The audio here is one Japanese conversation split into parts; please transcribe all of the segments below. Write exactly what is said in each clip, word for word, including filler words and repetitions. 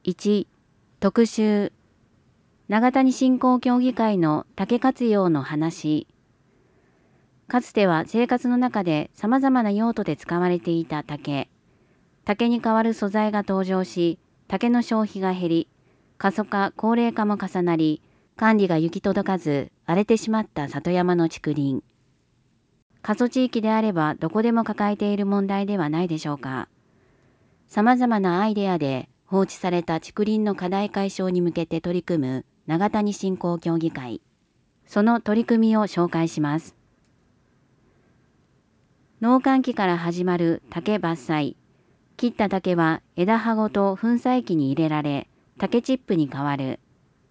いち、特集、長谷振興協議会の竹活用の話。かつては生活の中で様々な用途で使われていた竹。竹に代わる素材が登場し、竹の消費が減り、過疎化、高齢化も重なり、管理が行き届かず荒れてしまった里山の竹林。過疎地域であればどこでも抱えている問題ではないでしょうか。様々なアイデアで放置された竹林の課題解消に向けて取り組む長谷振興協議会。その取り組みを紹介します。農閑期から始まる竹伐採。切った竹は枝葉ごと粉砕機に入れられ、竹チップに変わる。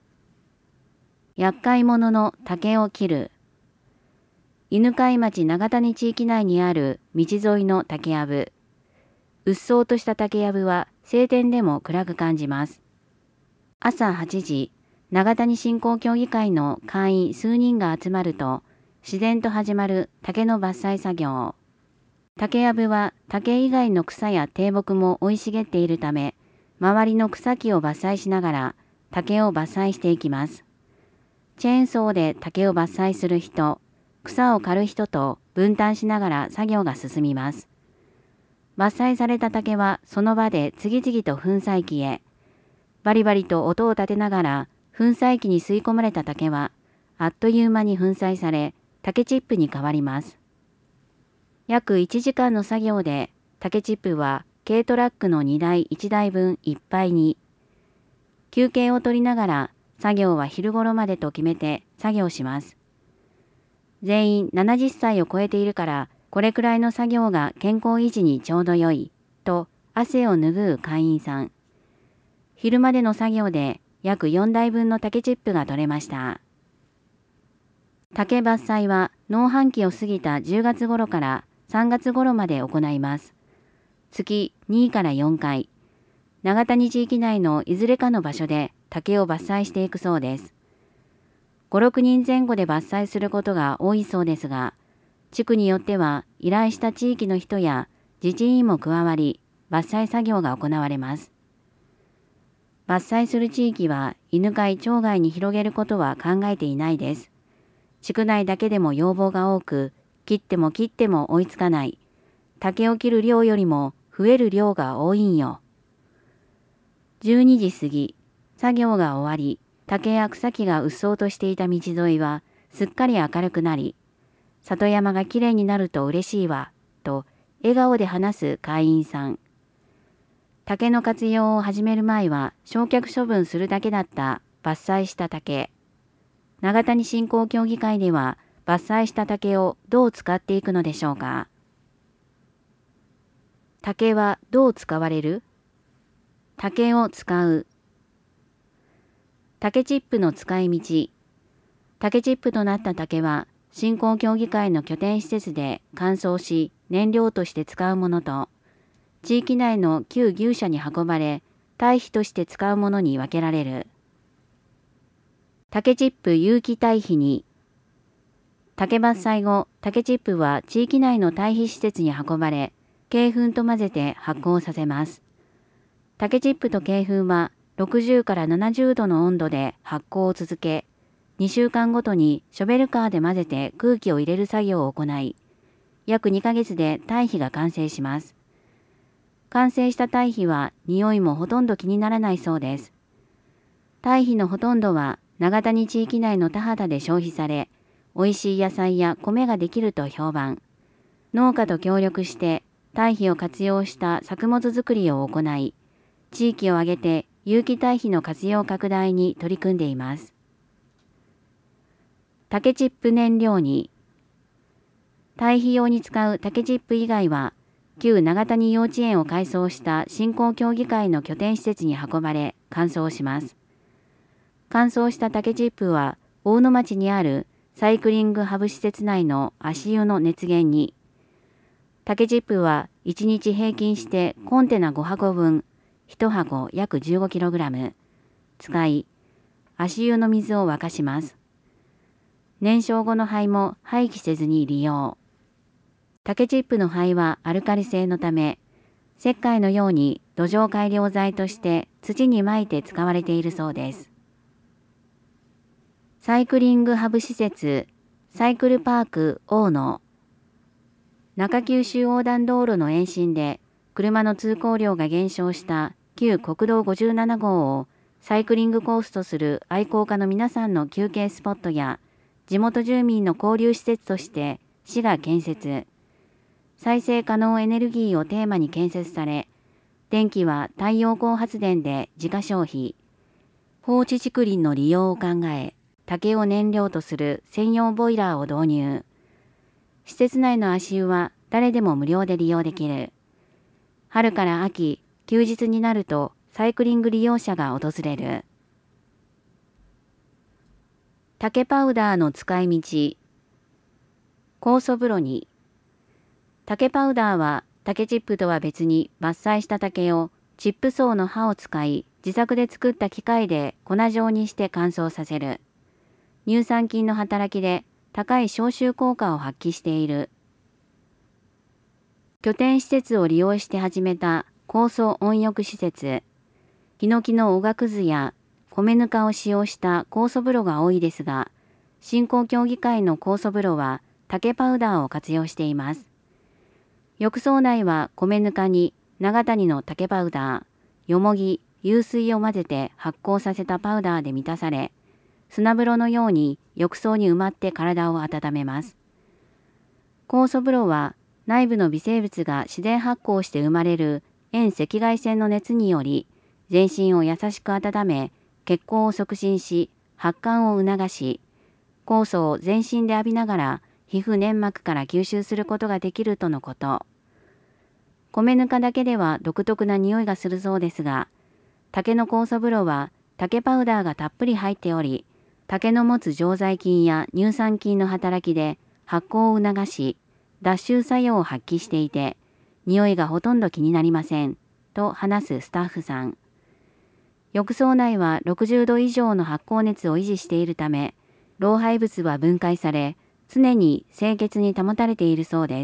厄介者の竹を切る。犬飼町長谷地域内にある道沿いの竹やぶ。うっそうとした竹やぶは晴天でも暗く感じます。朝はちじ、長谷振興協議会の会員数人が集まると、自然と始まる竹の伐採作業。竹やぶは竹以外の草や低木も生い茂っているため、周りの草木を伐採しながら竹を伐採していきます。チェーンソーで竹を伐採する人、草を刈る人と分担しながら作業が進みます。伐採された竹はその場で次々と粉砕機へ。バリバリと音を立てながら粉砕機に吸い込まれた竹はあっという間に粉砕され竹チップに変わります。約いちじかんの作業で竹チップは軽トラックのにだいいちだいぶんいっぱいに。休憩を取りながら作業は昼頃までと決めて作業します。全員ななじゅっさいを超えているからこれくらいの作業が健康維持にちょうど良いと汗を拭う会員さん。昼までの作業で約よんだいぶんの竹チップが取れました。竹伐採は農繁期を過ぎたじゅうがつ頃からさんがつ頃まで行います。月にからよんかい。長谷地域内のいずれかの場所で竹を伐採していくそうです。ご、ろくにんぜん後で伐採することが多いそうですが、地区によっては依頼した地域の人や自治員も加わり、伐採作業が行われます。伐採する地域は犬飼町外に広げることは考えていないです。地区内だけでも要望が多く、切っても切っても追いつかない。竹を切る量よりも増える量が多いんよ。じゅうにじ過ぎ、作業が終わり、竹や草木がうっそうとしていた道沿いはすっかり明るくなり、里山がきれいになると嬉しいわ、と笑顔で話す会員さん。竹の活用を始める前は焼却処分するだけだった伐採した竹。長谷振興協議会では伐採した竹をどう使っていくのでしょうか。竹はどう使われる？竹を使う。竹チップの使い道。竹チップとなった竹は振興協議会の拠点施設で乾燥し燃料として使うものと、地域内の旧牛舎に運ばれ堆肥として使うものに分けられる。竹チップ有機堆肥に。竹伐採後、竹チップは地域内の堆肥施設に運ばれ、鶏粉と混ぜて発酵させます。竹チップと鶏粉はろくじゅうからななじゅうどの温度で発酵を続け、にしゅうかんごとにショベルカーで混ぜて空気を入れる作業を行い、約にかげつで堆肥が完成します。完成した堆肥は匂いもほとんど気にならないそうです。堆肥のほとんどは長谷地域内の田畑で消費され、美味しい野菜や米ができると評判。農家と協力して堆肥を活用した作物作りを行い、地域を挙げて有機堆肥の活用拡大に取り組んでいます。竹チップ燃料に。堆肥用に使う竹チップ以外は、旧長谷幼稚園を改装した振興協議会の拠点施設に運ばれ乾燥します。乾燥した竹チップは大野町にあるサイクリングハブ施設内の足湯の熱源に。竹チップはいちにち平均してコンテナごはこぶん、いちはこ約 じゅうごキログラム、使い、足湯の水を沸かします。燃焼後の灰も廃棄せずに利用。竹チップの灰はアルカリ性のため、 石灰のように土壌改良材として土に撒いて使われているそうです。サイクリングハブ施設サイクルパーク大野。中九州横断道路の延伸で車の通行量が減少した旧国道ごじゅうなな号をサイクリングコースとする愛好家の皆さんの休憩スポットや地元住民の交流施設として市が建設。再生可能エネルギーをテーマに建設され、電気は太陽光発電で自家消費。放置竹林の利用を考え、竹を燃料とする専用ボイラーを導入。施設内の足湯は誰でも無料で利用できる。春から秋、休日になるとサイクリング利用者が訪れる。竹パウダーの使い道。酵素風呂に。竹パウダーは竹チップとは別に伐採した竹をチップ層の刃を使い自作で作った機械で粉状にして乾燥させる。乳酸菌の働きで高い消臭効果を発揮している。拠点施設を利用して始めた高層温浴施設。ヒノキのおがくずや米ぬかを使用した酵素風呂が多いですが、振興協議会の酵素風呂は竹パウダーを活用しています。浴槽内は米ぬかに長谷の竹パウダー、よもぎ、湧水を混ぜて発酵させたパウダーで満たされ、砂風呂のように浴槽に埋まって体を温めます。酵素風呂は内部の微生物が自然発酵して生まれる遠赤外線の熱により、全身を優しく温め、血行を促進し、発汗を促し、酵素を全身で浴びながら皮膚粘膜から吸収することができるとのこと。米ぬかだけでは独特な匂いがするそうですが、竹の酵素風呂は竹パウダーがたっぷり入っており、竹の持つ常在菌や乳酸菌の働きで発酵を促し、脱臭作用を発揮していて、匂いがほとんど気になりません、と話すスタッフさん。浴槽内はろくじゅうど以上の発酵熱を維持しているため、老廃物は分解され、常に清潔に保たれているそうです。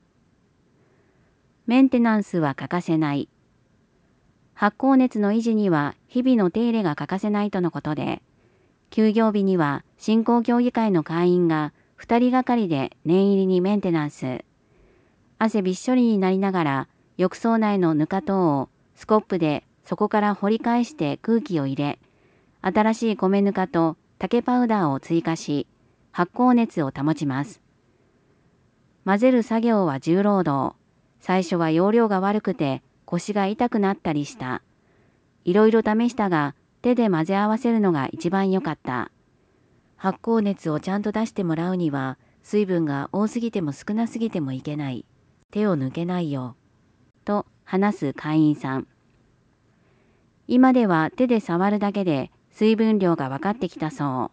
メンテナンスは欠かせない。発酵熱の維持には日々の手入れが欠かせないとのことで、休業日には振興協議会の会員がふたりがかりで念入りにメンテナンス。汗びっしょりになりながら浴槽内のぬか等をスコップでそこから掘り返して空気を入れ、新しい米ぬかと竹パウダーを追加し、発酵熱を保ちます。混ぜる作業は重労働。最初は容量が悪くて腰が痛くなったりした。いろいろ試したが手で混ぜ合わせるのが一番良かった。発酵熱をちゃんと出してもらうには水分が多すぎても少なすぎてもいけない。手を抜けないよ。と話す会員さん。今では手で触るだけで水分量が分かってきたそう。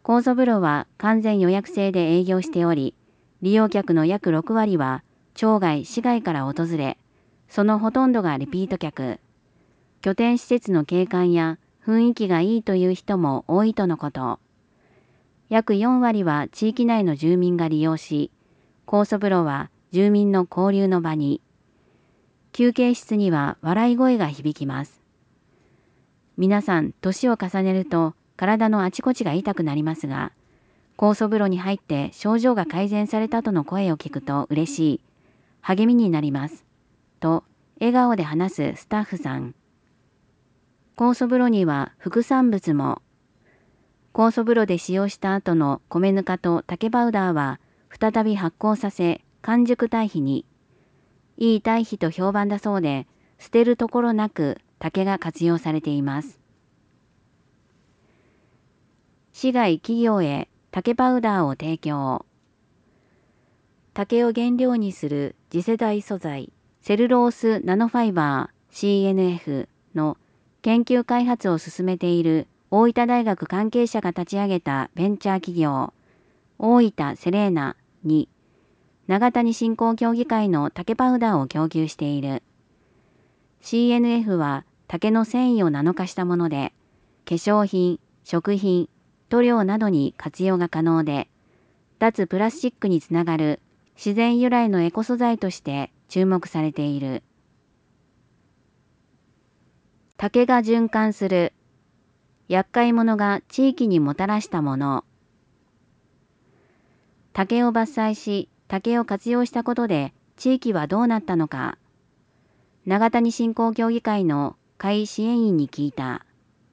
酵素風呂は完全予約制で営業しており、利用客の約ろくわりは町外市外から訪れ、そのほとんどがリピート客。拠点施設の景観や雰囲気がいいという人も多いとのこと。約よんわりは地域内の住民が利用し、酵素風呂は住民の交流の場に。休憩室には笑い声が響きます。皆さん、年を重ねると体のあちこちが痛くなりますが、酵素風呂に入って症状が改善されたとの声を聞くと嬉しい。励みになります。と、笑顔で話すスタッフさん。酵素風呂には副産物も。酵素風呂で使用した後の米ぬかと竹パウダーは再び発酵させ、完熟堆肥に。いい堆肥と評判だそうで、捨てるところなく竹が活用されています。市外企業へ竹パウダーを提供。竹を原料にする次世代素材、セルロースナノファイバー シーエヌエフ の研究開発を進めている大分大学関係者が立ち上げたベンチャー企業、大分セレーナに、長谷振興協議会の竹パウダーを供給している。シーエヌエフ は竹の繊維をナノ化したもので、化粧品、食品、塗料などに活用が可能で、脱プラスチックにつながる自然由来のエコ素材として注目されている。竹が循環する。厄介者が地域にもたらしたもの。竹を伐採し、竹を活用したことで地域はどうなったのか。長谷振興協議会の会支援員に聞いた。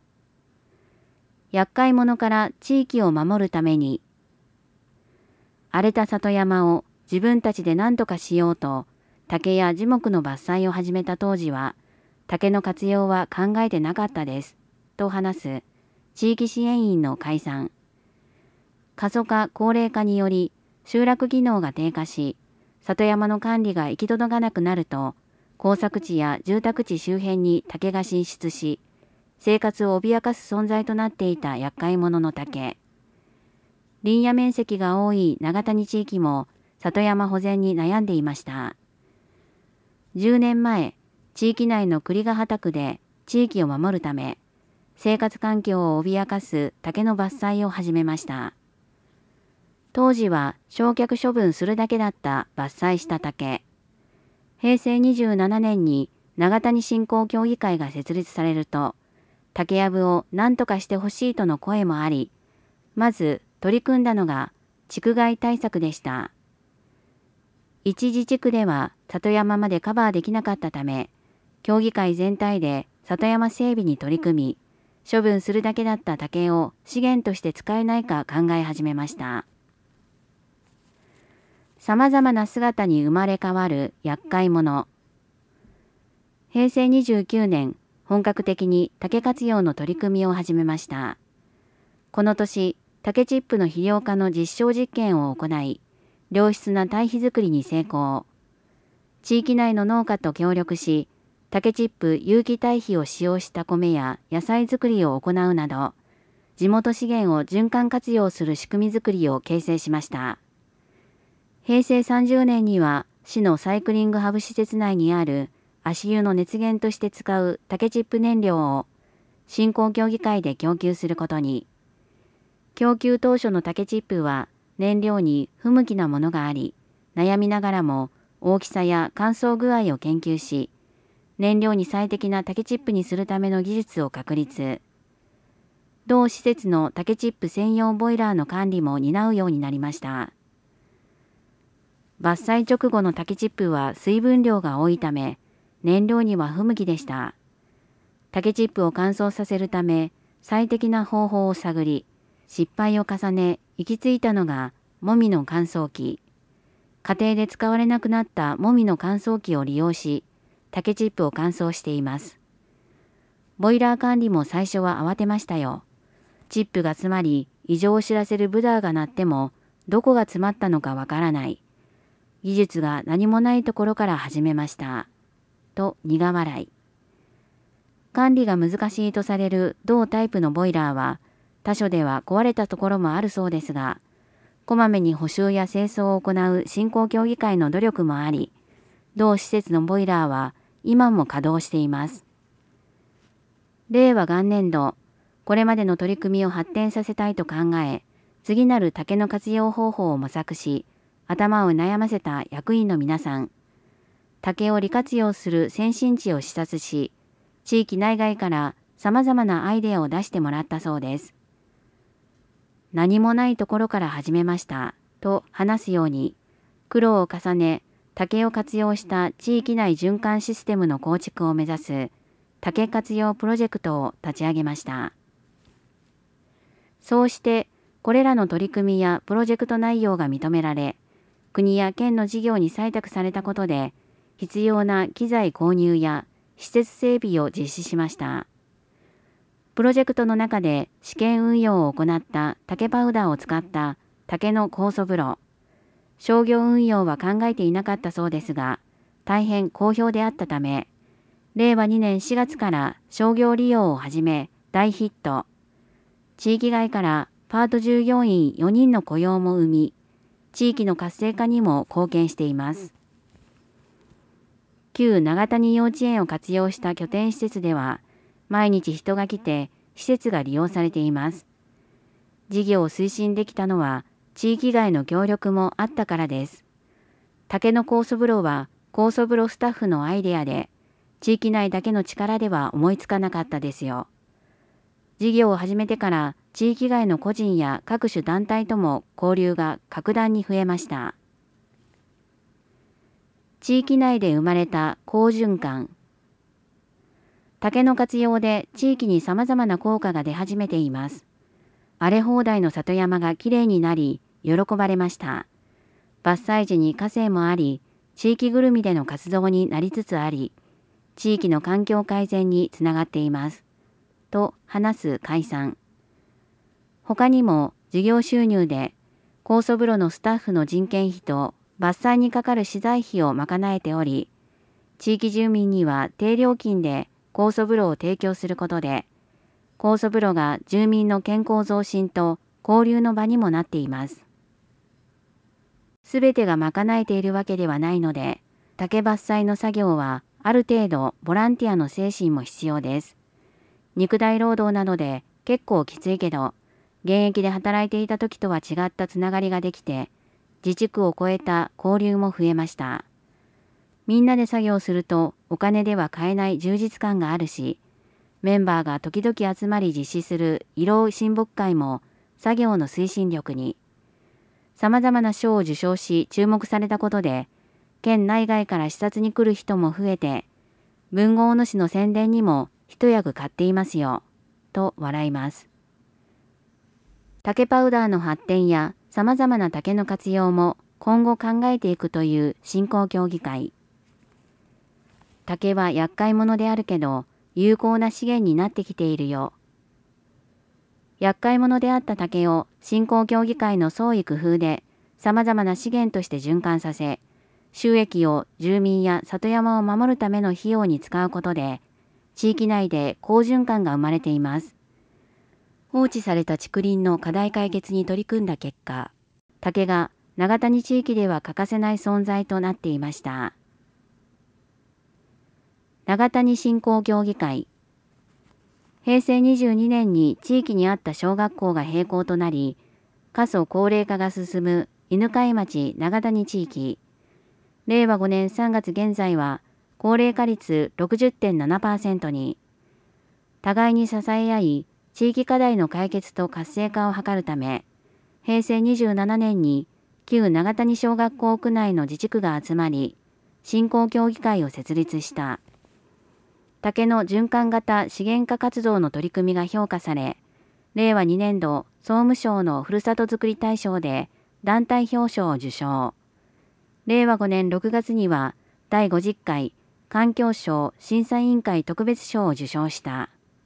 厄介者から地域を守るために、荒れた里山を自分たちで何とかしようと、竹や樹木の伐採を始めた当時は、竹の活用は考えてなかったです、と話す地域支援員の解散。過疎化・高齢化により集落機能が低下し、里山の管理が行き届かなくなると、耕作地や住宅地周辺に竹が進出し、生活を脅かす存在となっていた厄介者の竹。林野面積が多い長谷地域も里山保全に悩んでいました。じゅうねんまえ、地域内の栗ヶ畑区で地域を守るため、生活環境を脅かす竹の伐採を始めました。当時は焼却処分するだけだった伐採した竹。へいせいにじゅうななねんに長谷振興協議会が設立されると、竹やぶを何とかしてほしいとの声もあり、まず取り組んだのが竹害対策でした。一時地区では里山までカバーできなかったため、協議会全体で里山整備に取り組み、処分するだけだった竹を資源として使えないか考え始めました。さまざまな姿に生まれ変わる厄介者。へいせいにじゅうきゅうねん、本格的に竹活用の取り組みを始めました。この年、竹チップの肥料化の実証実験を行い、良質な堆肥作りに成功。地域内の農家と協力し、竹チップ有機堆肥を使用した米や野菜作りを行うなど、地元資源を循環活用する仕組み作りを形成しました。へいせいさんじゅうねんには、市のサイクリングハブ施設内にある足湯の熱源として使う竹チップ燃料を振興協議会で供給することに。供給当初の竹チップは燃料に不向きなものがあり、悩みながらも大きさや乾燥具合を研究し、燃料に最適な竹チップにするための技術を確立。同施設の竹チップ専用ボイラーの管理も担うようになりました。伐採直後の竹チップは水分量が多いため、燃料には不向きでした。竹チップを乾燥させるため、最適な方法を探り、失敗を重ね、行き着いたのが、もみの乾燥機。家庭で使われなくなったもみの乾燥機を利用し、竹チップを乾燥しています。ボイラー管理も最初は慌てましたよ。チップが詰まり、異常を知らせるブザーが鳴っても、どこが詰まったのかわからない。技術が何もないところから始めました。と苦笑い。管理が難しいとされる同タイプのボイラーは、他所では壊れたところもあるそうですが、こまめに補修や清掃を行う振興協議会の努力もあり、同施設のボイラーは今も稼働しています。れいわ元年度、これまでの取り組みを発展させたいと考え、次なる竹の活用方法を模索し、頭を悩ませた役員の皆さん、竹を利活用する先進地を視察し、地域内外から様々なアイデアを出してもらったそうです。何もないところから始めましたと話すように、苦労を重ね、竹を活用した地域内循環システムの構築を目指す竹活用プロジェクトを立ち上げました。そうして、これらの取り組みやプロジェクト内容が認められ、国や県の事業に採択されたことで、必要な機材購入や施設整備を実施しました。プロジェクトの中で試験運用を行った竹パウダーを使った竹の酵素風呂。商業運用は考えていなかったそうですが、大変好評であったため、れいわにねんしがつから商業利用を始め大ヒット。地域外からパート従業員よにんの雇用も生み、地域の活性化にも貢献しています。旧長谷幼稚園を活用した拠点施設では、毎日人が来て施設が利用されています。事業を推進できたのは地域外の協力もあったからです。竹の酵素風呂は酵素風呂スタッフのアイデアで、地域内だけの力では思いつかなかったですよ。事業を始めてから地域外の個人や各種団体とも交流が格段に増えました。地域内で生まれた好循環。竹の活用で地域に様々な効果が出始めています。荒れ放題の里山がきれいになり、喜ばれました。伐採時に火星もあり、地域ぐるみでの活動になりつつあり、地域の環境改善につながっています。と話す解散。他にも事業収入で酵素風呂のスタッフの人件費と伐採にかかる資材費を賄えており、地域住民には低料金で酵素風呂を提供することで、酵素風呂が住民の健康増進と交流の場にもなっています。すべてが賄えているわけではないので、竹伐採の作業はある程度ボランティアの精神も必要です。肉体労働なので結構きついけど、現役で働いていた時とは違ったつながりができて、自治区を超えた交流も増えました。みんなで作業するとお金では買えない充実感があるし、メンバーが時々集まり実施する慰労親睦会も作業の推進力に、様々な賞を受賞し注目されたことで、県内外から視察に来る人も増えて、文豪主の宣伝にも一役買っていますよ、と笑います。竹パウダーの発展や様々な竹の活用も今後考えていくという振興協議会。竹は厄介者であるけど、有効な資源になってきているよ。厄介者であった竹を振興協議会の創意工夫で様々な資源として循環させ、収益を住民や里山を守るための費用に使うことで、地域内で好循環が生まれています。放置された竹林の課題解決に取り組んだ結果、竹が長谷地域では欠かせない存在となっていました。長谷振興協議会。へいせいにじゅうにねんに地域にあった小学校が閉校となり、過疎高齢化が進む犬飼町長谷地域。れいわごねんさんがつ現在は高齢化率 ろくじゅってんななパーセント に。互いに支え合い、地域課題の解決と活性化を図るため、へいせいにじゅうななねんに旧長谷小学校区内の自治区が集まり、振興協議会を設立した。竹の循環型資源化活動の取り組みが評価され、れいわにねんど総務省のふるさとづくり大賞で団体表彰を受賞。れいわごねんろくがつにはだいごじゅっかい環境省審査委員会特別賞を受賞した。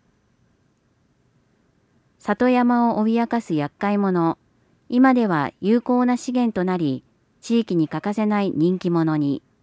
里山を脅かす厄介者、今では有効な資源となり、地域に欠かせない人気者に。